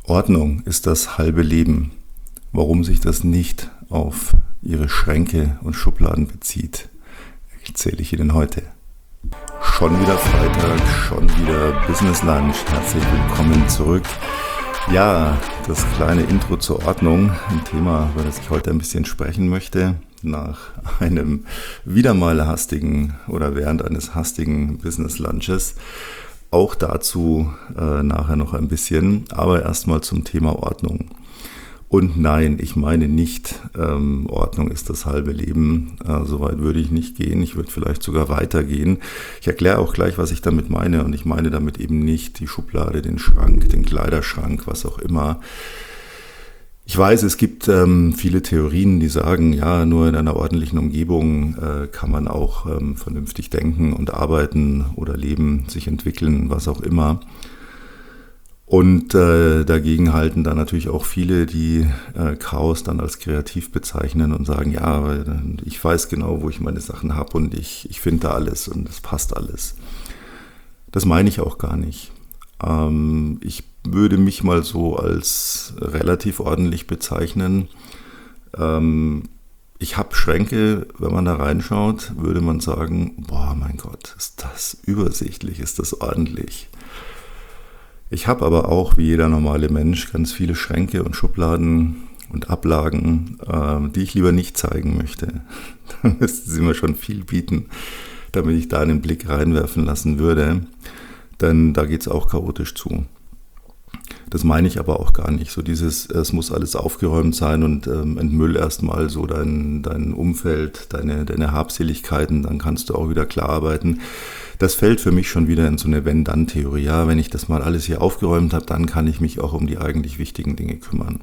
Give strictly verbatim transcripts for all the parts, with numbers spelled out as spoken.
Ordnung ist das halbe Leben. Warum sich das nicht auf Ihre Schränke und Schubladen bezieht, erzähle ich Ihnen heute. Schon wieder Freitag, schon wieder Business Lunch. Herzlich willkommen zurück. Ja, das kleine Intro zur Ordnung, ein Thema, über das ich heute ein bisschen sprechen möchte, nach einem wieder mal hastigen oder während eines hastigen Business Lunches. Auch dazu äh, nachher noch ein bisschen, aber erstmal zum Thema Ordnung. Und nein, ich meine nicht, ähm, Ordnung ist das halbe Leben. Äh, Soweit würde ich nicht gehen. Ich würde vielleicht sogar weitergehen. Ich erkläre auch gleich, was ich damit meine. Und ich meine damit eben nicht die Schublade, den Schrank, den Kleiderschrank, was auch immer. Ich weiß, es gibt ähm, viele Theorien, die sagen, ja, nur in einer ordentlichen Umgebung äh, kann man auch ähm, vernünftig denken und arbeiten oder leben, sich entwickeln, was auch immer. Und äh, dagegen halten dann natürlich auch viele, die äh, Chaos dann als kreativ bezeichnen und sagen, ja, ich weiß genau, wo ich meine Sachen habe und ich, ich finde da alles und es passt alles. Das meine ich auch gar nicht. Ähm, ich würde mich mal so als relativ ordentlich bezeichnen. Ähm, ich habe Schränke, wenn man da reinschaut, würde man sagen, boah, mein Gott, ist das übersichtlich, ist das ordentlich. Ich habe aber auch, wie jeder normale Mensch, ganz viele Schränke und Schubladen und Ablagen, äh, die ich lieber nicht zeigen möchte. Da müssten Sie mir schon viel bieten, damit ich da einen Blick reinwerfen lassen würde. Denn da geht es auch chaotisch zu. Das meine ich aber auch gar nicht. So dieses, es muss alles aufgeräumt sein und ähm, entmüll erstmal so dein, dein Umfeld, deine, deine Habseligkeiten, dann kannst du auch wieder klar arbeiten. Das fällt für mich schon wieder in so eine Wenn-Dann-Theorie. Ja, wenn ich das mal alles hier aufgeräumt habe, dann kann ich mich auch um die eigentlich wichtigen Dinge kümmern.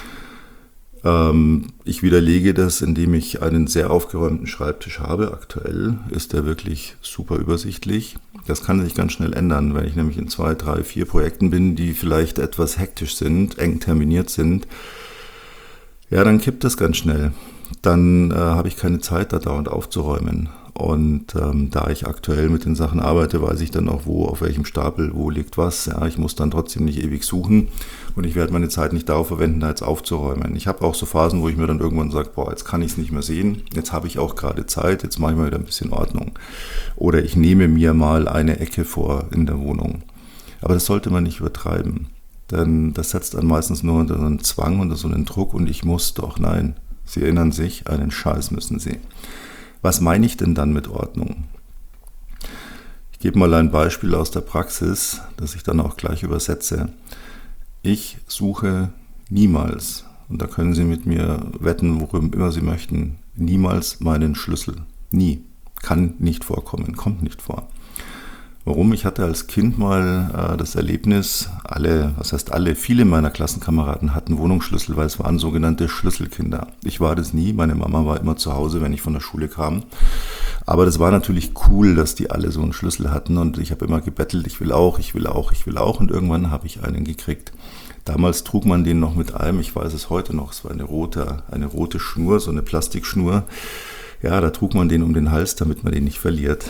Ähm, ich widerlege das, indem ich einen sehr aufgeräumten Schreibtisch habe. Aktuell ist der wirklich super übersichtlich. Das kann sich ganz schnell ändern, wenn ich nämlich in zwei, drei, vier Projekten bin, die vielleicht etwas hektisch sind, eng terminiert sind. Ja, dann kippt das ganz schnell. Dann äh, habe ich keine Zeit, da dauernd aufzuräumen. Und ähm, da ich aktuell mit den Sachen arbeite, weiß ich dann auch, wo, auf welchem Stapel, wo liegt was. Ja, ich muss dann trotzdem nicht ewig suchen und ich werde meine Zeit nicht darauf verwenden, da jetzt aufzuräumen. Ich habe auch so Phasen, wo ich mir dann irgendwann sage, boah, jetzt kann ich es nicht mehr sehen, jetzt habe ich auch gerade Zeit, jetzt mache ich mal wieder ein bisschen Ordnung. Oder ich nehme mir mal eine Ecke vor in der Wohnung. Aber das sollte man nicht übertreiben, denn das setzt dann meistens nur unter so einen Zwang, unter so einen Druck und ich muss doch, nein, Sie erinnern sich, einen Scheiß müssen Sie. Was meine ich denn dann mit Ordnung? Ich gebe mal ein Beispiel aus der Praxis, das ich dann auch gleich übersetze. Ich suche niemals, und da können Sie mit mir wetten, worüber immer Sie möchten, niemals meinen Schlüssel. Nie. Kann nicht vorkommen, kommt nicht vor. Warum? Ich hatte als Kind mal äh, das Erlebnis, alle, was heißt alle, viele meiner Klassenkameraden hatten Wohnungsschlüssel, weil es waren sogenannte Schlüsselkinder. Ich war das nie, meine Mama war immer zu Hause, wenn ich von der Schule kam. Aber das war natürlich cool, dass die alle so einen Schlüssel hatten und ich habe immer gebettelt, ich will auch, ich will auch, ich will auch und irgendwann habe ich einen gekriegt. Damals trug man den noch mit einem, ich weiß es heute noch, es war eine rote, eine rote Schnur, so eine Plastikschnur. Ja, da trug man den um den Hals, damit man den nicht verliert.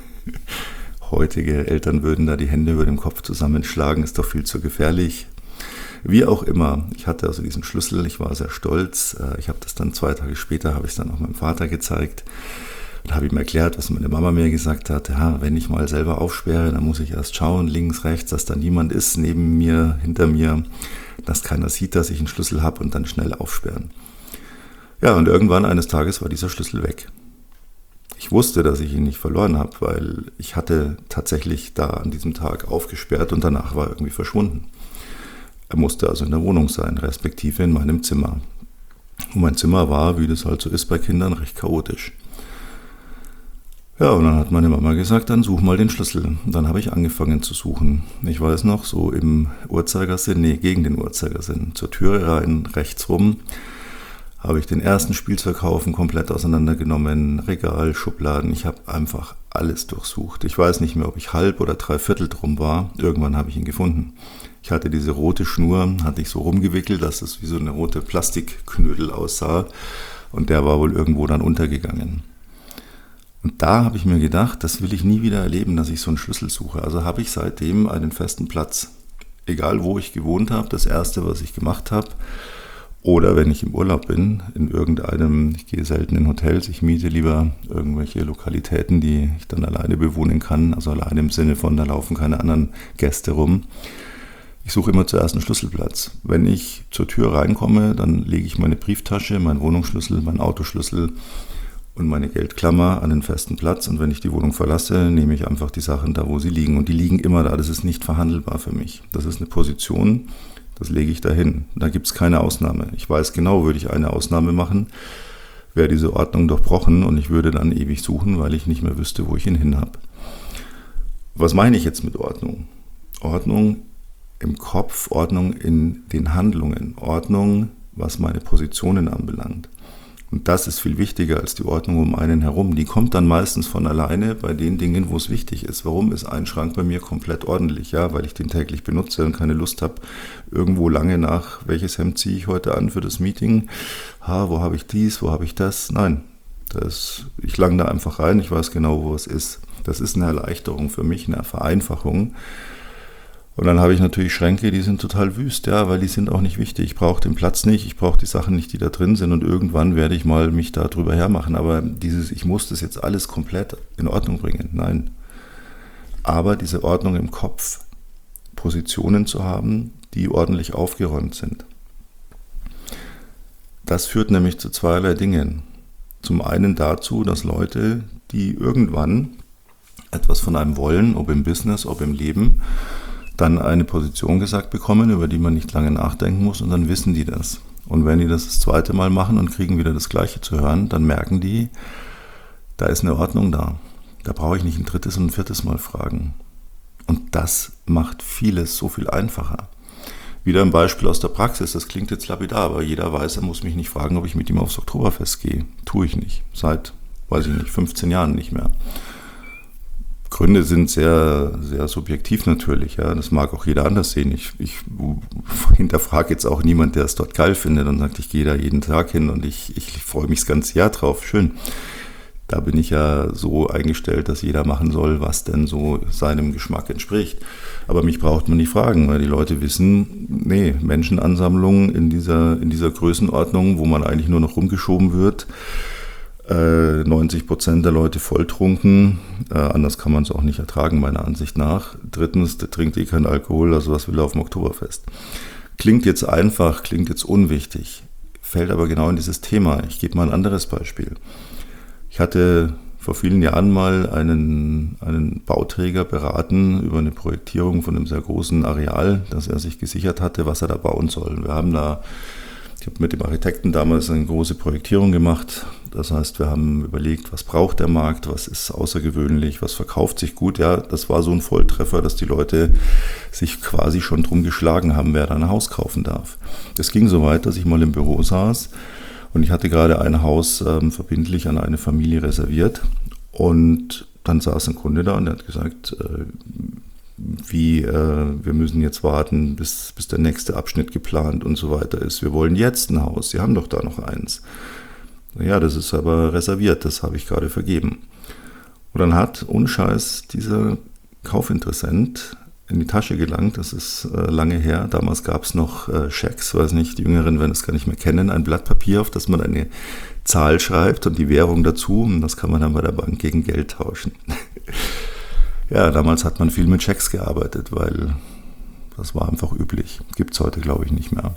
Heutige Eltern würden da die Hände über dem Kopf zusammenschlagen, ist doch viel zu gefährlich. Wie auch immer, ich hatte also diesen Schlüssel, ich war sehr stolz. Ich habe das dann zwei Tage später, habe ich es dann auch meinem Vater gezeigt und habe ihm erklärt, was meine Mama mir gesagt hat. Ja, wenn ich mal selber aufsperre, dann muss ich erst schauen, links, rechts, dass da niemand ist, neben mir, hinter mir, dass keiner sieht, dass ich einen Schlüssel habe und dann schnell aufsperren. Ja, und irgendwann eines Tages war dieser Schlüssel weg. Ich wusste, dass ich ihn nicht verloren habe, weil ich hatte tatsächlich da an diesem Tag aufgesperrt und danach war er irgendwie verschwunden. Er musste also in der Wohnung sein, respektive in meinem Zimmer. Und mein Zimmer war, wie das halt so ist bei Kindern, recht chaotisch. Ja, und dann hat meine Mama gesagt, dann such mal den Schlüssel. Und dann habe ich angefangen zu suchen. Ich weiß noch, so im Uhrzeigersinn, nee, gegen den Uhrzeigersinn, zur Türe rein, rechts rum, habe ich den ersten Spielzeughaufen komplett auseinandergenommen, Regal, Schubladen, ich habe einfach alles durchsucht. Ich weiß nicht mehr, ob ich halb oder drei Viertel drum war, irgendwann habe ich ihn gefunden. Ich hatte diese rote Schnur, hatte ich so rumgewickelt, dass es wie so eine rote Plastikknödel aussah und der war wohl irgendwo dann untergegangen. Und da habe ich mir gedacht, das will ich nie wieder erleben, dass ich so einen Schlüssel suche. Also habe ich seitdem einen festen Platz egal wo ich gewohnt habe, das Erste, was ich gemacht habe, oder wenn ich im Urlaub bin, in irgendeinem, ich gehe selten in Hotels, ich miete lieber irgendwelche Lokalitäten, die ich dann alleine bewohnen kann, also alleine im Sinne von, da laufen keine anderen Gäste rum. Ich suche immer zuerst einen Schlüsselplatz. Wenn ich zur Tür reinkomme, dann lege ich meine Brieftasche, meinen Wohnungsschlüssel, meinen Autoschlüssel und meine Geldklammer an den festen Platz. Und wenn ich die Wohnung verlasse, nehme ich einfach die Sachen da, wo sie liegen. Und die liegen immer da, das ist nicht verhandelbar für mich. Das ist eine Position, das lege ich dahin. Da gibt es keine Ausnahme. Ich weiß genau, würde ich eine Ausnahme machen, wäre diese Ordnung durchbrochen und ich würde dann ewig suchen, weil ich nicht mehr wüsste, wo ich ihn hin habe. Was meine ich jetzt mit Ordnung? Ordnung im Kopf, Ordnung in den Handlungen, Ordnung, was meine Positionen anbelangt. Und das ist viel wichtiger als die Ordnung um einen herum. Die kommt dann meistens von alleine bei den Dingen, wo es wichtig ist. Warum ist ein Schrank bei mir komplett ordentlich? Ja, weil ich den täglich benutze und keine Lust habe, irgendwo lange nach, welches Hemd ziehe ich heute an für das Meeting? Ha, wo habe ich dies, wo habe ich das? Nein, das, ich lange da einfach rein, ich weiß genau, wo es ist. Das ist eine Erleichterung für mich, eine Vereinfachung. Und dann habe ich natürlich Schränke, die sind total wüst, ja, weil die sind auch nicht wichtig. Ich brauche den Platz nicht, ich brauche die Sachen nicht, die da drin sind und irgendwann werde ich mal mich da drüber hermachen. Aber dieses, ich muss das jetzt alles komplett in Ordnung bringen, nein. Aber diese Ordnung im Kopf, Positionen zu haben, die ordentlich aufgeräumt sind. Das führt nämlich zu zweierlei Dingen. Zum einen dazu, dass Leute, die irgendwann etwas von einem wollen, ob im Business, ob im Leben, dann eine Position gesagt bekommen, über die man nicht lange nachdenken muss und dann wissen die das. Und wenn die das das zweite Mal machen und kriegen wieder das Gleiche zu hören, dann merken die, da ist eine Ordnung da. Da brauche ich nicht ein drittes und ein viertes Mal fragen. Und das macht vieles so viel einfacher. Wieder ein Beispiel aus der Praxis, das klingt jetzt lapidar, aber jeder weiß, er muss mich nicht fragen, ob ich mit ihm aufs Oktoberfest gehe. Tue ich nicht. Seit, weiß ich nicht, fünfzehn Jahren nicht mehr. Gründe sind sehr, sehr subjektiv natürlich. Ja. Das mag auch jeder anders sehen. Ich, ich hinterfrage jetzt auch niemand, der es dort geil findet und sagt, ich gehe da jeden Tag hin und ich, ich freue mich das ganze Jahr drauf. Schön. Da bin ich ja so eingestellt, dass jeder machen soll, was denn so seinem Geschmack entspricht. Aber mich braucht man nicht fragen, weil die Leute wissen, nee, Menschenansammlungen in dieser, in dieser Größenordnung, wo man eigentlich nur noch rumgeschoben wird, neunzig Prozent der Leute volltrunken, äh, anders kann man es auch nicht ertragen, meiner Ansicht nach. Drittens, der trinkt eh keinen Alkohol, also was will er auf dem Oktoberfest? Klingt jetzt einfach, klingt jetzt unwichtig, fällt aber genau in dieses Thema. Ich gebe mal ein anderes Beispiel. Ich hatte vor vielen Jahren mal einen, einen Bauträger beraten über eine Projektierung von einem sehr großen Areal, das er sich gesichert hatte, was er da bauen soll. Wir haben da Ich habe mit dem Architekten damals eine große Projektierung gemacht. Das heißt, wir haben überlegt, was braucht der Markt, was ist außergewöhnlich, was verkauft sich gut. Ja, das war so ein Volltreffer, dass die Leute sich quasi schon drum geschlagen haben, wer da ein Haus kaufen darf. Das ging so weit, dass ich mal im Büro saß und ich hatte gerade ein Haus ähm, verbindlich an eine Familie reserviert. Und dann saß ein Kunde da und der hat gesagt, äh, wie äh, wir müssen jetzt warten, bis, bis der nächste Abschnitt geplant und so weiter ist. Wir wollen jetzt ein Haus, Sie haben doch da noch eins. Ja, das ist aber reserviert, das habe ich gerade vergeben. Und dann hat, ohne Scheiß, dieser Kaufinteressent in die Tasche gelangt, das ist äh, lange her, damals gab es noch äh, Schecks, weiß nicht, die Jüngeren werden es gar nicht mehr kennen, ein Blatt Papier, auf das man eine Zahl schreibt und die Währung dazu und das kann man dann bei der Bank gegen Geld tauschen. Ja, damals hat man viel mit Schecks gearbeitet, weil das war einfach üblich. Gibt es heute, glaube ich, nicht mehr.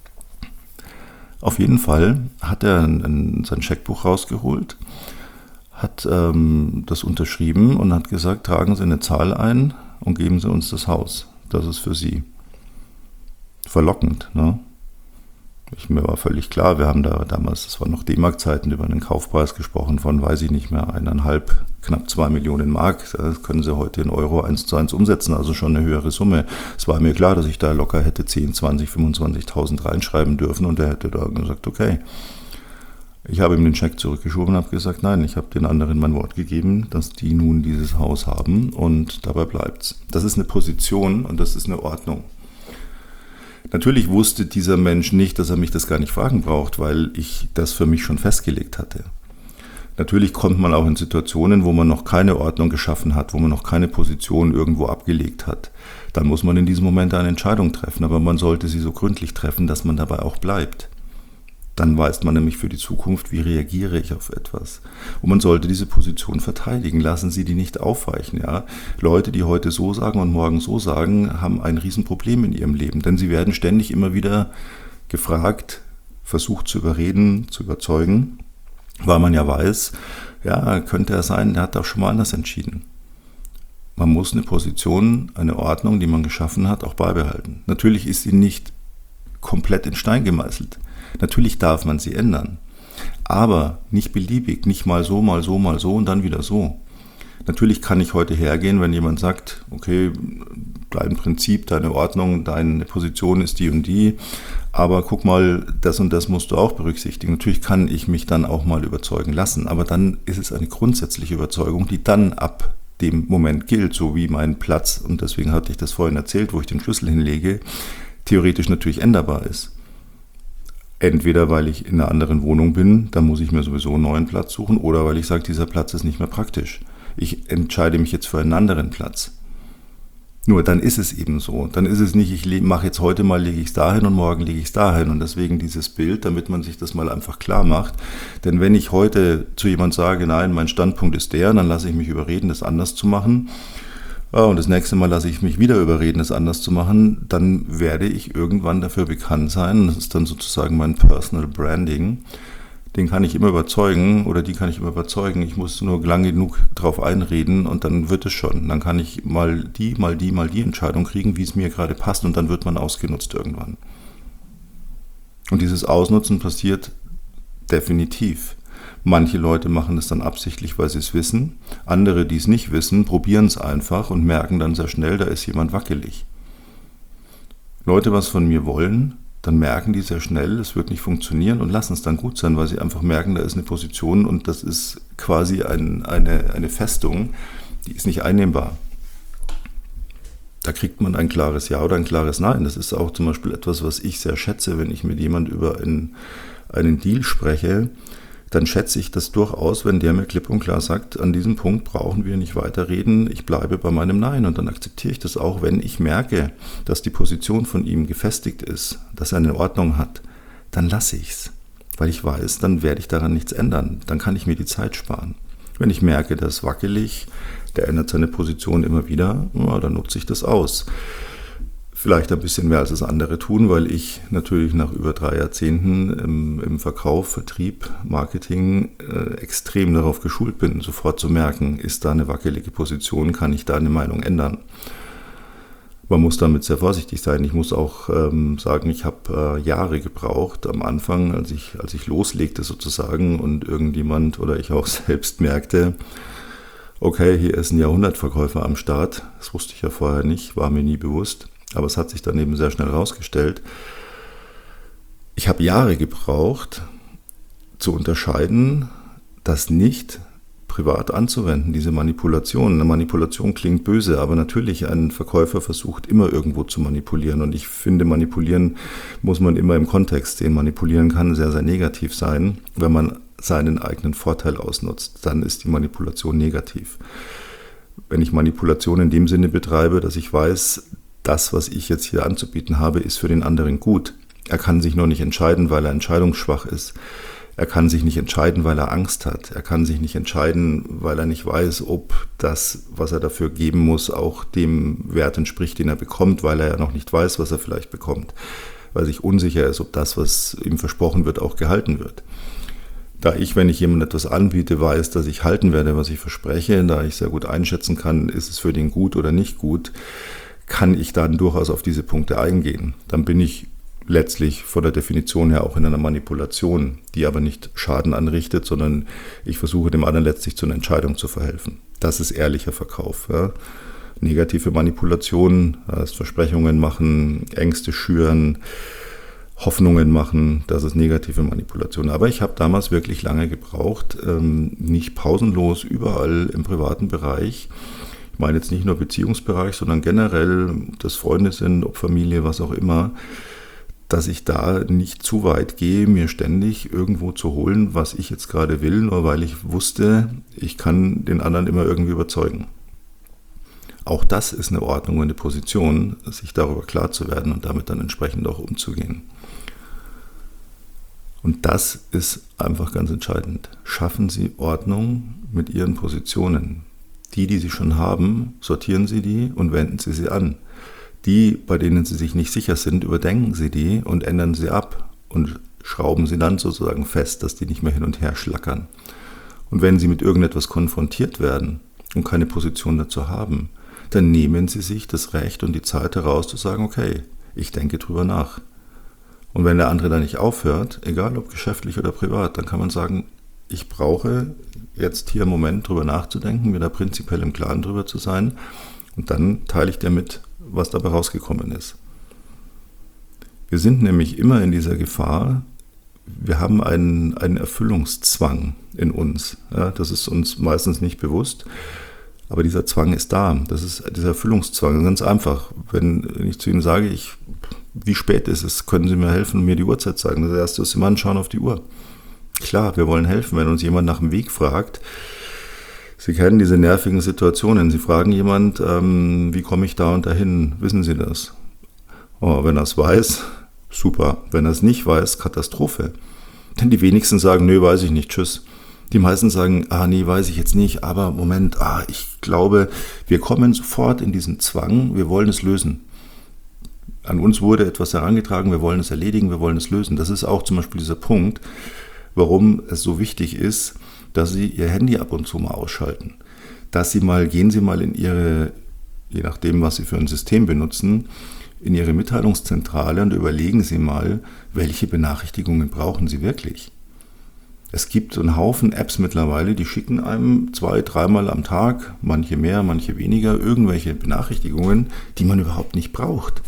Auf jeden Fall hat er ein, ein, sein Scheckbuch rausgeholt, hat ähm, das unterschrieben und hat gesagt, tragen Sie eine Zahl ein und geben Sie uns das Haus. Das ist für Sie. Verlockend, ne? Ich, mir war völlig klar, wir haben da damals, das waren noch D-Mark-Zeiten, über einen Kaufpreis gesprochen von, weiß ich nicht mehr, eineinhalb, knapp zwei Millionen Mark. Das können Sie heute in Euro eins zu eins umsetzen, also schon eine höhere Summe. Es war mir klar, dass ich da locker hätte zehn, zwanzig, fünfundzwanzigtausend reinschreiben dürfen und er hätte da gesagt, okay. Ich habe ihm den Scheck zurückgeschoben und habe gesagt, nein, ich habe den anderen mein Wort gegeben, dass die nun dieses Haus haben und dabei bleibt's. Das ist eine Position und das ist eine Ordnung. Natürlich wusste dieser Mensch nicht, dass er mich das gar nicht fragen braucht, weil ich das für mich schon festgelegt hatte. Natürlich kommt man auch in Situationen, wo man noch keine Ordnung geschaffen hat, wo man noch keine Position irgendwo abgelegt hat. Dann muss man in diesem Moment eine Entscheidung treffen, aber man sollte sie so gründlich treffen, dass man dabei auch bleibt. Dann weiß man nämlich für die Zukunft, wie reagiere ich auf etwas. Und man sollte diese Position verteidigen. Lassen Sie die nicht aufweichen. Ja? Leute, die heute so sagen und morgen so sagen, haben ein Riesenproblem in ihrem Leben. Denn sie werden ständig immer wieder gefragt, versucht zu überreden, zu überzeugen, weil man ja weiß, ja, könnte er sein, der hat auch schon mal anders entschieden. Man muss eine Position, eine Ordnung, die man geschaffen hat, auch beibehalten. Natürlich ist sie nicht komplett in Stein gemeißelt. Natürlich darf man sie ändern, aber nicht beliebig, nicht mal so, mal so, mal so und dann wieder so. Natürlich kann ich heute hergehen, wenn jemand sagt, okay, dein Prinzip, deine Ordnung, deine Position ist die und die, aber guck mal, das und das musst du auch berücksichtigen. Natürlich kann ich mich dann auch mal überzeugen lassen, aber dann ist es eine grundsätzliche Überzeugung, die dann ab dem Moment gilt, so wie mein Platz, und deswegen hatte ich das vorhin erzählt, wo ich den Schlüssel hinlege, theoretisch natürlich änderbar ist. Entweder weil ich in einer anderen Wohnung bin, dann muss ich mir sowieso einen neuen Platz suchen, oder weil ich sage, dieser Platz ist nicht mehr praktisch. Ich entscheide mich jetzt für einen anderen Platz. Nur dann ist es eben so. Dann ist es nicht, ich mache jetzt heute mal, lege ich es dahin und morgen lege ich es dahin. Und deswegen dieses Bild, damit man sich das mal einfach klar macht. Denn wenn ich heute zu jemand sage, nein, mein Standpunkt ist der, dann lasse ich mich überreden, das anders zu machen. Und das nächste Mal lasse ich mich wieder überreden, es anders zu machen, dann werde ich irgendwann dafür bekannt sein. Das ist dann sozusagen mein Personal Branding. Den kann ich immer überzeugen oder die kann ich immer überzeugen. Ich muss nur lang genug drauf einreden und dann wird es schon. Dann kann ich mal die, mal die, mal die Entscheidung kriegen, wie es mir gerade passt, und dann wird man ausgenutzt irgendwann. Und dieses Ausnutzen passiert definitiv. Manche Leute machen es dann absichtlich, weil sie es wissen. Andere, die es nicht wissen, probieren es einfach und merken dann sehr schnell, da ist jemand wackelig. Leute, was von mir wollen, dann merken die sehr schnell, es wird nicht funktionieren und lassen es dann gut sein, weil sie einfach merken, da ist eine Position und das ist quasi ein, eine, eine Festung, die ist nicht einnehmbar. Da kriegt man ein klares Ja oder ein klares Nein. Das ist auch zum Beispiel etwas, was ich sehr schätze, wenn ich mit jemand über einen, einen Deal spreche. Dann schätze ich das durchaus, wenn der mir klipp und klar sagt, an diesem Punkt brauchen wir nicht weiterreden, ich bleibe bei meinem Nein. Und dann akzeptiere ich das auch, wenn ich merke, dass die Position von ihm gefestigt ist, dass er eine Ordnung hat, dann lasse ich es. Weil ich weiß, dann werde ich daran nichts ändern. Dann kann ich mir die Zeit sparen. Wenn ich merke, der ist wackelig, der ändert seine Position immer wieder, ja, dann nutze ich das aus. Vielleicht ein bisschen mehr als das andere tun, weil ich natürlich nach über drei Jahrzehnten im, im Verkauf, Vertrieb, Marketing äh, extrem darauf geschult bin, sofort zu merken, ist da eine wackelige Position, kann ich da eine Meinung ändern. Man muss damit sehr vorsichtig sein. Ich muss auch ähm, sagen, ich habe äh, Jahre gebraucht am Anfang, als ich, als ich loslegte sozusagen und irgendjemand oder ich auch selbst merkte, okay, hier ist ein Jahrhundertverkäufer am Start. Das wusste ich ja vorher nicht, war mir nie bewusst. Aber es hat sich dann eben sehr schnell herausgestellt. Ich habe Jahre gebraucht, zu unterscheiden, das nicht privat anzuwenden, diese Manipulation. Eine Manipulation klingt böse, aber natürlich, ein Verkäufer versucht immer irgendwo zu manipulieren. Und ich finde, manipulieren muss man immer im Kontext sehen. Manipulieren kann sehr, sehr negativ sein. Wenn man seinen eigenen Vorteil ausnutzt, dann ist die Manipulation negativ. Wenn ich Manipulation in dem Sinne betreibe, dass ich weiß, das, was ich jetzt hier anzubieten habe, ist für den anderen gut. Er kann sich nur nicht entscheiden, weil er entscheidungsschwach ist. Er kann sich nicht entscheiden, weil er Angst hat. Er kann sich nicht entscheiden, weil er nicht weiß, ob das, was er dafür geben muss, auch dem Wert entspricht, den er bekommt, weil er ja noch nicht weiß, was er vielleicht bekommt. Weil sich unsicher ist, ob das, was ihm versprochen wird, auch gehalten wird. Da ich, wenn ich jemandem etwas anbiete, weiß, dass ich halten werde, was ich verspreche, da ich sehr gut einschätzen kann, ist es für den gut oder nicht gut, kann ich dann durchaus auf diese Punkte eingehen. Dann bin ich letztlich von der Definition her auch in einer Manipulation, die aber nicht Schaden anrichtet, sondern ich versuche dem anderen letztlich zu einer Entscheidung zu verhelfen. Das ist ehrlicher Verkauf. Ja. Negative Manipulation, das Versprechungen machen, Ängste schüren, Hoffnungen machen, das ist negative Manipulation. Aber ich habe damals wirklich lange gebraucht, nicht pausenlos, überall im privaten Bereich. Ich meine jetzt nicht nur Beziehungsbereich, sondern generell, ob das Freunde sind, ob Familie, was auch immer, dass ich da nicht zu weit gehe, mir ständig irgendwo zu holen, was ich jetzt gerade will, nur weil ich wusste, ich kann den anderen immer irgendwie überzeugen. Auch das ist eine Ordnung und eine Position, sich darüber klar zu werden und damit dann entsprechend auch umzugehen. Und das ist einfach ganz entscheidend. Schaffen Sie Ordnung mit Ihren Positionen. Die, die Sie schon haben, sortieren Sie die und wenden Sie sie an. Die, bei denen Sie sich nicht sicher sind, überdenken Sie die und ändern sie ab und schrauben sie dann sozusagen fest, dass die nicht mehr hin und her schlackern. Und wenn Sie mit irgendetwas konfrontiert werden und keine Position dazu haben, dann nehmen Sie sich das Recht und die Zeit heraus zu sagen, okay, ich denke drüber nach. Und wenn der andere da nicht aufhört, egal ob geschäftlich oder privat, dann kann man sagen, ich brauche jetzt hier einen Moment drüber nachzudenken, mir da prinzipiell im Klaren drüber zu sein und dann teile ich dir mit, was dabei rausgekommen ist. Wir sind nämlich immer in dieser Gefahr, wir haben einen, einen Erfüllungszwang in uns. Ja, das ist uns meistens nicht bewusst. Aber dieser Zwang ist da. Das ist dieser Erfüllungszwang. Ganz einfach. Wenn ich zu Ihnen sage, ich, wie spät ist es, können Sie mir helfen und mir die Uhrzeit sagen. Das Erste ist immer anschauen auf die Uhr. Klar, wir wollen helfen. Wenn uns jemand nach dem Weg fragt, Sie kennen diese nervigen Situationen. Sie fragen jemand, ähm, wie komme ich da und dahin? Wissen Sie das? Oh, wenn er es weiß, super. Wenn er es nicht weiß, Katastrophe. Denn die wenigsten sagen, nö, weiß ich nicht, tschüss. Die meisten sagen, ah nee, weiß ich jetzt nicht, aber Moment, ah, ich glaube, wir kommen sofort in diesen Zwang, wir wollen es lösen. An uns wurde etwas herangetragen, wir wollen es erledigen, wir wollen es lösen. Das ist auch zum Beispiel dieser Punkt, warum es so wichtig ist, dass Sie Ihr Handy ab und zu mal ausschalten. Dass Sie mal, gehen Sie mal in Ihre, je nachdem, was Sie für ein System benutzen, in Ihre Mitteilungszentrale und überlegen Sie mal, welche Benachrichtigungen brauchen Sie wirklich. Es gibt so einen Haufen Apps mittlerweile, die schicken einem zwei, dreimal am Tag, manche mehr, manche weniger, irgendwelche Benachrichtigungen, die man überhaupt nicht braucht.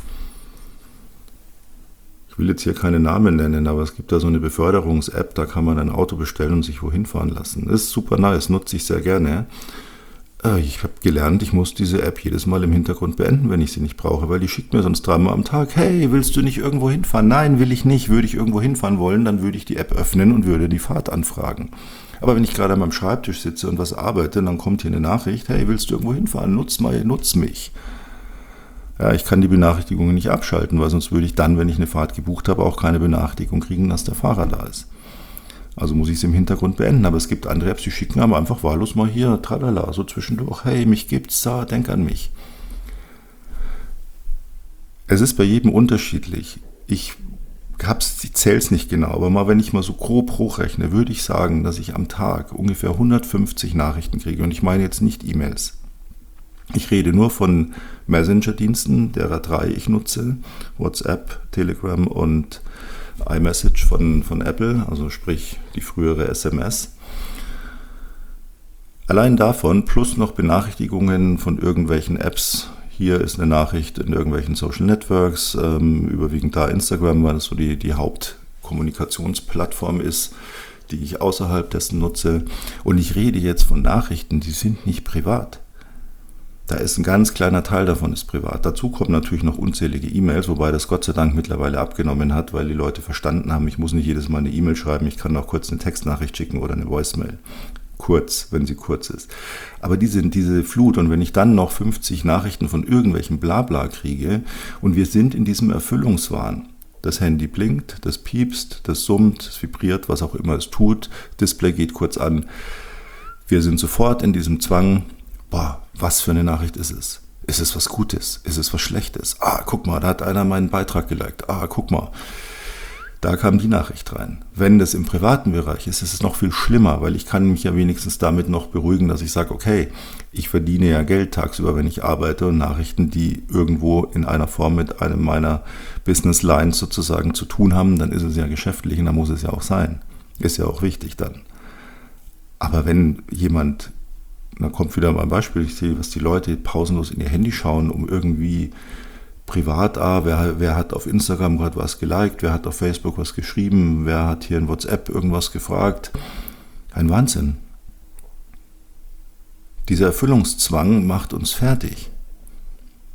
Ich will jetzt hier keine Namen nennen, aber es gibt da so eine Beförderungs-App, da kann man ein Auto bestellen und sich wohin fahren lassen. Das ist super nice, nutze ich sehr gerne. Ich habe gelernt, ich muss diese App jedes Mal im Hintergrund beenden, wenn ich sie nicht brauche, weil die schickt mir sonst dreimal am Tag, hey, willst du nicht irgendwo hinfahren? Nein, will ich nicht. Würde ich irgendwo hinfahren wollen, dann würde ich die App öffnen und würde die Fahrt anfragen. Aber wenn ich gerade an meinem Schreibtisch sitze und was arbeite, dann kommt hier eine Nachricht, hey, willst du irgendwo hinfahren? Nutz mal, nutz mich. Ja, ich kann die Benachrichtigungen nicht abschalten, weil sonst würde ich dann, wenn ich eine Fahrt gebucht habe, auch keine Benachrichtigung kriegen, dass der Fahrer da ist. Also muss ich es im Hintergrund beenden, aber es gibt andere Apps, die schicken aber einfach wahllos mal hier, tralala, so zwischendurch, hey, mich gibt's da, denk an mich. Es ist bei jedem unterschiedlich. Ich hab's, ich zähl's nicht genau, aber mal, wenn ich mal so grob hochrechne, würde ich sagen, dass ich am Tag ungefähr hundertfünfzig Nachrichten kriege und ich meine jetzt nicht E-Mails. Ich rede nur von Messenger-Diensten, derer drei ich nutze, WhatsApp, Telegram und iMessage von, von Apple, also sprich die frühere S M S. Allein davon plus noch Benachrichtigungen von irgendwelchen Apps. Hier ist eine Nachricht in irgendwelchen Social Networks, ähm, überwiegend da Instagram, weil das so die, die Hauptkommunikationsplattform ist, die ich außerhalb dessen nutze. Und ich rede jetzt von Nachrichten, die sind nicht privat. Da ist ein ganz kleiner Teil davon ist privat. Dazu kommen natürlich noch unzählige E-Mails, wobei das Gott sei Dank mittlerweile abgenommen hat, weil die Leute verstanden haben, ich muss nicht jedes Mal eine E-Mail schreiben, ich kann auch kurz eine Textnachricht schicken oder eine Voicemail. Kurz, wenn sie kurz ist. Aber diese, diese Flut, und wenn ich dann noch fünfzig Nachrichten von irgendwelchen Blabla kriege und wir sind in diesem Erfüllungswahn. Das Handy blinkt, das piepst, das summt, es vibriert, was auch immer es tut, Display geht kurz an. Wir sind sofort in diesem Zwang, boah, was für eine Nachricht ist es? Ist es was Gutes? Ist es was Schlechtes? Ah, guck mal, da hat einer meinen Beitrag geliked. Ah, guck mal, da kam die Nachricht rein. Wenn das im privaten Bereich ist, ist es noch viel schlimmer, weil ich kann mich ja wenigstens damit noch beruhigen, dass ich sage, okay, ich verdiene ja Geld tagsüber, wenn ich arbeite, und Nachrichten, die irgendwo in einer Form mit einem meiner Business Lines sozusagen zu tun haben, dann ist es ja geschäftlich und dann muss es ja auch sein. Ist ja auch wichtig dann. Aber wenn jemand, da kommt wieder mal ein Beispiel, ich sehe, was die Leute pausenlos in ihr Handy schauen, um irgendwie privat, ah, wer, wer hat auf Instagram gerade was geliked, wer hat auf Facebook was geschrieben, wer hat hier in WhatsApp irgendwas gefragt. Ein Wahnsinn. Dieser Erfüllungszwang macht uns fertig.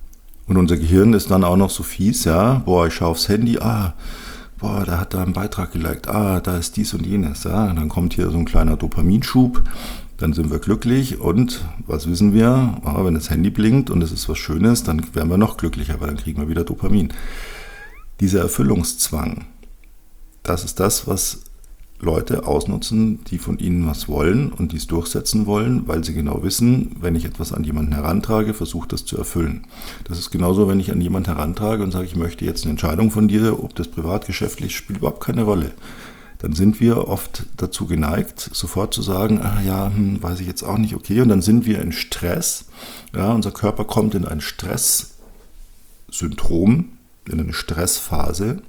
Und unser Gehirn ist dann auch noch so fies, ja, boah, ich schaue aufs Handy, ah, boah, da hat da einen Beitrag geliked, ah, da ist dies und jenes, ja, und dann kommt hier so ein kleiner Dopaminschub, dann sind wir glücklich und was wissen wir, ah, wenn das Handy blinkt und es ist was Schönes, dann werden wir noch glücklicher, weil dann kriegen wir wieder Dopamin. Dieser Erfüllungszwang, das ist das, was Leute ausnutzen, die von ihnen was wollen und dies durchsetzen wollen, weil sie genau wissen, wenn ich etwas an jemanden herantrage, versucht das zu erfüllen. Das ist genauso, wenn ich an jemanden herantrage und sage, ich möchte jetzt eine Entscheidung von dir, ob das privat, geschäftlich, spielt überhaupt keine Rolle. Dann sind wir oft dazu geneigt, sofort zu sagen, ah ja, hm, weiß ich jetzt auch nicht, okay, und dann sind wir in Stress. Ja, unser Körper kommt in ein Stresssyndrom, in eine Stressphase.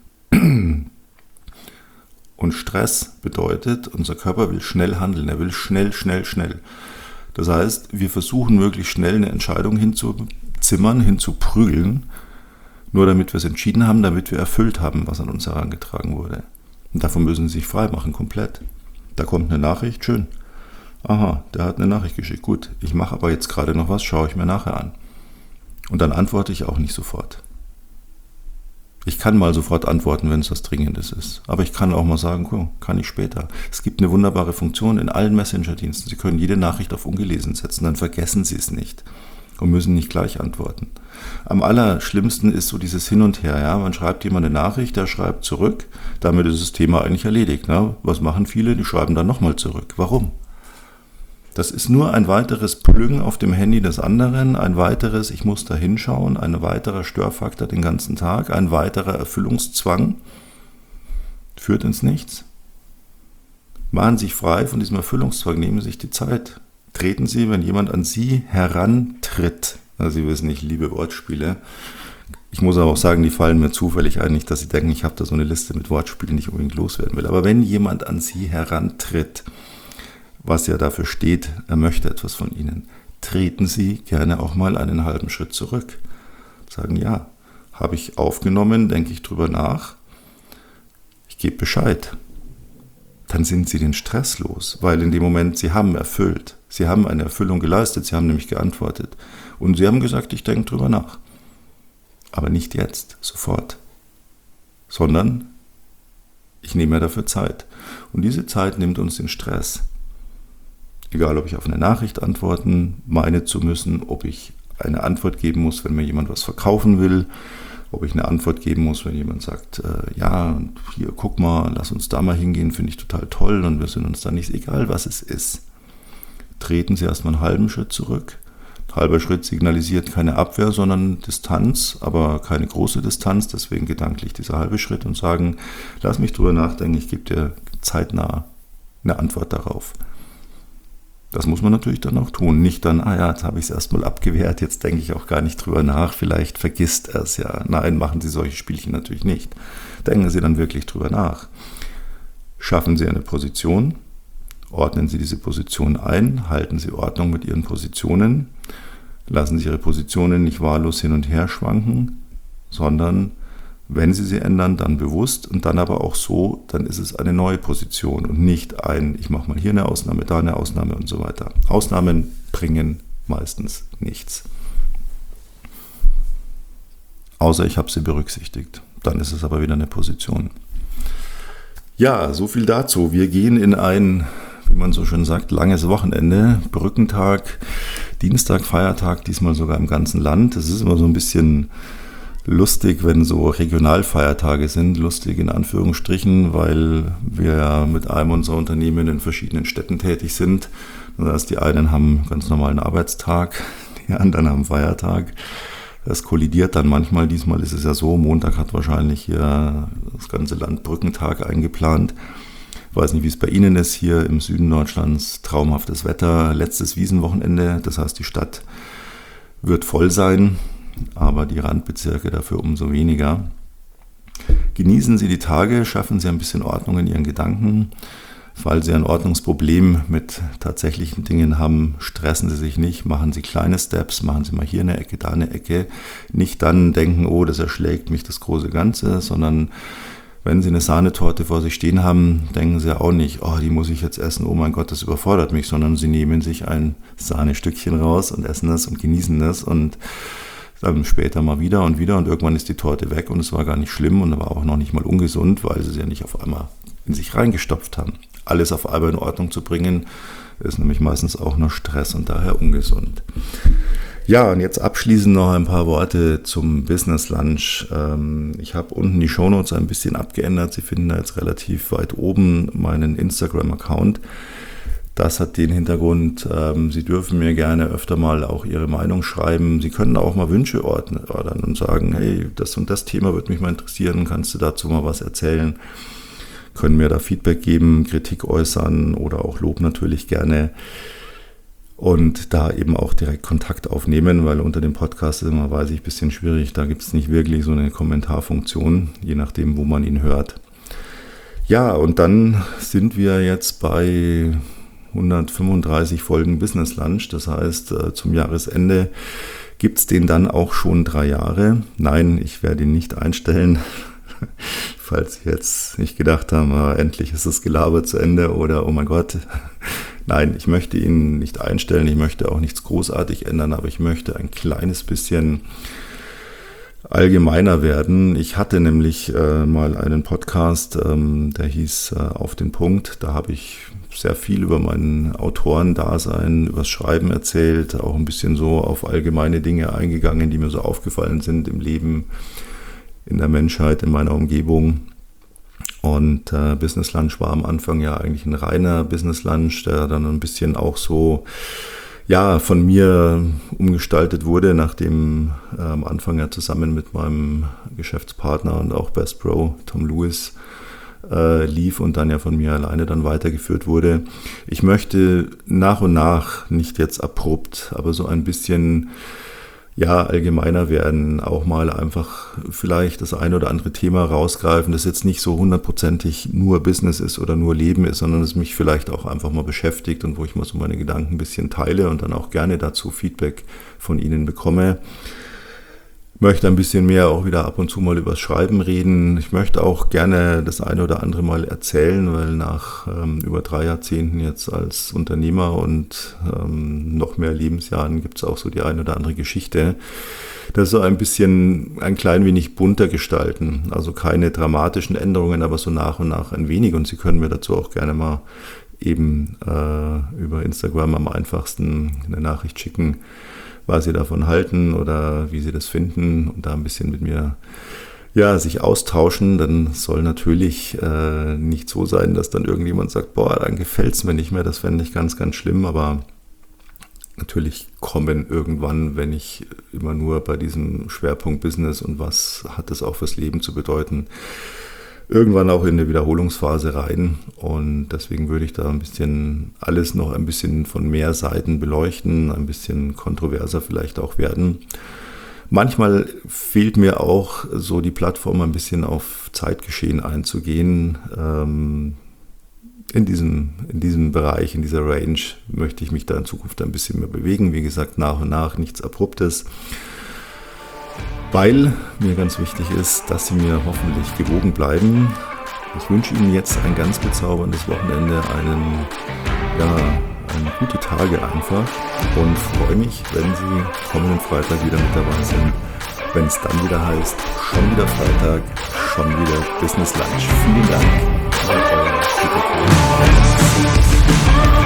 Und Stress bedeutet, unser Körper will schnell handeln, er will schnell, schnell, schnell. Das heißt, wir versuchen möglichst schnell eine Entscheidung hinzuzimmern, hinzuprügeln, nur damit wir es entschieden haben, damit wir erfüllt haben, was an uns herangetragen wurde. Und davon müssen sie sich frei machen, komplett. Da kommt eine Nachricht, schön. Aha, der hat eine Nachricht geschickt, gut. Ich mache aber jetzt gerade noch was, schaue ich mir nachher an. Und dann antworte ich auch nicht sofort. Ich kann mal sofort antworten, wenn es was Dringendes ist. Aber ich kann auch mal sagen, cool, kann ich später. Es gibt eine wunderbare Funktion in allen Messenger-Diensten. Sie können jede Nachricht auf ungelesen setzen, dann vergessen Sie es nicht und müssen nicht gleich antworten. Am allerschlimmsten ist so dieses Hin und Her. Ja? Man schreibt jemand eine Nachricht, der schreibt zurück. Damit ist das Thema eigentlich erledigt. Ne? Was machen viele? Die schreiben dann nochmal zurück. Warum? Das ist nur ein weiteres Plügen auf dem Handy des anderen, ein weiteres, ich muss da hinschauen, ein weiterer Störfaktor den ganzen Tag, ein weiterer Erfüllungszwang, führt ins Nichts. Machen Sie sich frei von diesem Erfüllungszwang, nehmen Sie sich die Zeit. Treten Sie, wenn jemand an Sie herantritt. Also Sie wissen, ich liebe Wortspiele. Ich muss aber auch sagen, die fallen mir zufällig ein, nicht, dass Sie denken, ich habe da so eine Liste mit Wortspielen, die ich unbedingt loswerden will. Aber wenn jemand an Sie herantritt, was ja dafür steht, er möchte etwas von Ihnen, treten Sie gerne auch mal einen halben Schritt zurück. Sagen, ja, habe ich aufgenommen, denke ich drüber nach, ich gebe Bescheid. Dann sind Sie den Stress los, weil in dem Moment, Sie haben erfüllt. Sie haben eine Erfüllung geleistet, Sie haben nämlich geantwortet. Und Sie haben gesagt, ich denke drüber nach. Aber nicht jetzt, sofort. Sondern ich nehme mir dafür Zeit. Und diese Zeit nimmt uns den Stress. Egal, ob ich auf eine Nachricht antworten meine zu müssen, ob ich eine Antwort geben muss, wenn mir jemand was verkaufen will, ob ich eine Antwort geben muss, wenn jemand sagt, äh, ja, hier, guck mal, lass uns da mal hingehen, finde ich total toll und wir sind uns da nicht, egal was es ist. Treten Sie erstmal einen halben Schritt zurück. Ein halber Schritt signalisiert keine Abwehr, sondern Distanz, aber keine große Distanz, deswegen gedanklich dieser halbe Schritt und sagen, lass mich drüber nachdenken, ich gebe dir zeitnah eine Antwort darauf. Das muss man natürlich dann auch tun. Nicht dann, ah ja, jetzt habe ich es erstmal abgewehrt, jetzt denke ich auch gar nicht drüber nach, vielleicht vergisst er es ja. Nein, machen Sie solche Spielchen natürlich nicht. Denken Sie dann wirklich drüber nach. Schaffen Sie eine Position, ordnen Sie diese Position ein, halten Sie Ordnung mit Ihren Positionen, lassen Sie Ihre Positionen nicht wahllos hin und her schwanken, sondern wenn Sie sie ändern, dann bewusst und dann aber auch so, dann ist es eine neue Position und nicht ein, ich mache mal hier eine Ausnahme, da eine Ausnahme und so weiter. Ausnahmen bringen meistens nichts. Außer ich habe sie berücksichtigt. Dann ist es aber wieder eine Position. Ja, so viel dazu. Wir gehen in ein, wie man so schön sagt, langes Wochenende. Brückentag, Dienstag, Feiertag, diesmal sogar im ganzen Land. Es ist immer so ein bisschen lustig, wenn so Regionalfeiertage sind, lustig in Anführungsstrichen, weil wir mit einem unserer Unternehmen in verschiedenen Städten tätig sind. Das heißt, die einen haben einen ganz normalen Arbeitstag, die anderen haben Feiertag. Das kollidiert dann manchmal. Diesmal ist es ja so, Montag hat wahrscheinlich hier das ganze Land Brückentag eingeplant. Ich weiß nicht, wie es bei Ihnen ist, hier im Süden Deutschlands, traumhaftes Wetter, letztes Wiesenwochenende, das heißt, die Stadt wird voll sein, aber die Randbezirke dafür umso weniger. Genießen Sie die Tage, schaffen Sie ein bisschen Ordnung in Ihren Gedanken. Falls Sie ein Ordnungsproblem mit tatsächlichen Dingen haben, stressen Sie sich nicht, machen Sie kleine Steps, machen Sie mal hier eine Ecke, da eine Ecke. Nicht dann denken, oh, das erschlägt mich das große Ganze, sondern wenn Sie eine Sahnetorte vor sich stehen haben, denken Sie auch nicht, oh, die muss ich jetzt essen, oh mein Gott, das überfordert mich, sondern Sie nehmen sich ein Sahnestückchen raus und essen es und genießen es und Dann später mal wieder und wieder und irgendwann ist die Torte weg und es war gar nicht schlimm und war auch noch nicht mal ungesund, weil sie sie ja nicht auf einmal in sich reingestopft haben. Alles auf einmal in Ordnung zu bringen, ist nämlich meistens auch nur Stress und daher ungesund. Ja, und jetzt abschließend noch ein paar Worte zum Business Lunch. Ich habe unten die Shownotes ein bisschen abgeändert. Sie finden da jetzt relativ weit oben meinen Instagram-Account. Das hat den Hintergrund, ähm, Sie dürfen mir gerne öfter mal auch Ihre Meinung schreiben. Sie können auch mal Wünsche ordnen und sagen, hey, das und das Thema würde mich mal interessieren, kannst du dazu mal was erzählen? Können mir da Feedback geben, Kritik äußern oder auch Lob natürlich gerne. Und da eben auch direkt Kontakt aufnehmen, weil unter dem Podcast ist immer, weiß ich, ein bisschen schwierig. Da gibt es nicht wirklich so eine Kommentarfunktion, je nachdem, wo man ihn hört. Ja, und dann sind wir jetzt bei hundertfünfunddreißig Folgen Business Lunch. Das heißt, zum Jahresende gibt es den dann auch schon drei Jahre. Nein, ich werde ihn nicht einstellen. Falls Sie jetzt nicht gedacht haben, endlich ist das Gelaber zu Ende oder oh mein Gott. Nein, ich möchte ihn nicht einstellen. Ich möchte auch nichts großartig ändern, aber ich möchte ein kleines bisschen allgemeiner werden. Ich hatte nämlich äh, mal einen Podcast, ähm, der hieß äh, Auf den Punkt. Da habe ich sehr viel über mein Autorendasein, über das Schreiben erzählt, auch ein bisschen so auf allgemeine Dinge eingegangen, die mir so aufgefallen sind im Leben, in der Menschheit, in meiner Umgebung. Und äh, Business Lunch war am Anfang ja eigentlich ein reiner Business Lunch, der dann ein bisschen auch so ja, von mir umgestaltet wurde, nachdem äh, am Anfang ja zusammen mit meinem Geschäftspartner und auch Best Bro Tom Lewis äh, lief und dann ja von mir alleine dann weitergeführt wurde. Ich möchte nach und nach, nicht jetzt abrupt, aber so ein bisschen ja, allgemeiner werden, auch mal einfach vielleicht das eine oder andere Thema rausgreifen, das jetzt nicht so hundertprozentig nur Business ist oder nur Leben ist, sondern es mich vielleicht auch einfach mal beschäftigt und wo ich mal so meine Gedanken ein bisschen teile und dann auch gerne dazu Feedback von Ihnen bekomme. Ich möchte ein bisschen mehr auch wieder ab und zu mal über das Schreiben reden. Ich möchte auch gerne das eine oder andere mal erzählen, weil nach ähm, über drei Jahrzehnten jetzt als Unternehmer und ähm, noch mehr Lebensjahren gibt es auch so die eine oder andere Geschichte. Das so ein bisschen, ein klein wenig bunter gestalten. Also keine dramatischen Änderungen, aber so nach und nach ein wenig. Und Sie können mir dazu auch gerne mal eben äh, über Instagram am einfachsten eine Nachricht schicken, was Sie davon halten oder wie Sie das finden und da ein bisschen mit mir ja, sich austauschen. Dann soll natürlich äh, nicht so sein, dass dann irgendjemand sagt, boah, dann gefällt es mir nicht mehr, das fände ich ganz, ganz schlimm, aber natürlich kommen irgendwann, wenn ich immer nur bei diesem Schwerpunkt Business und was hat das auch fürs Leben zu bedeuten, irgendwann auch in eine Wiederholungsphase rein und deswegen würde ich da ein bisschen alles noch ein bisschen von mehr Seiten beleuchten, ein bisschen kontroverser vielleicht auch werden. Manchmal fehlt mir auch so die Plattform ein bisschen auf Zeitgeschehen einzugehen. Ähm, in diesem, in diesem Bereich, in dieser Range möchte ich mich da in Zukunft ein bisschen mehr bewegen. Wie gesagt, nach und nach nichts Abruptes. Weil mir ganz wichtig ist, dass Sie mir hoffentlich gewogen bleiben. Ich wünsche Ihnen jetzt ein ganz bezauberndes Wochenende, einen, ja, eine gute Tage einfach und freue mich, wenn Sie kommenden Freitag wieder mit dabei sind, wenn es dann wieder heißt, schon wieder Freitag, schon wieder Business Lunch. Vielen Dank. Euer Peter Kohl.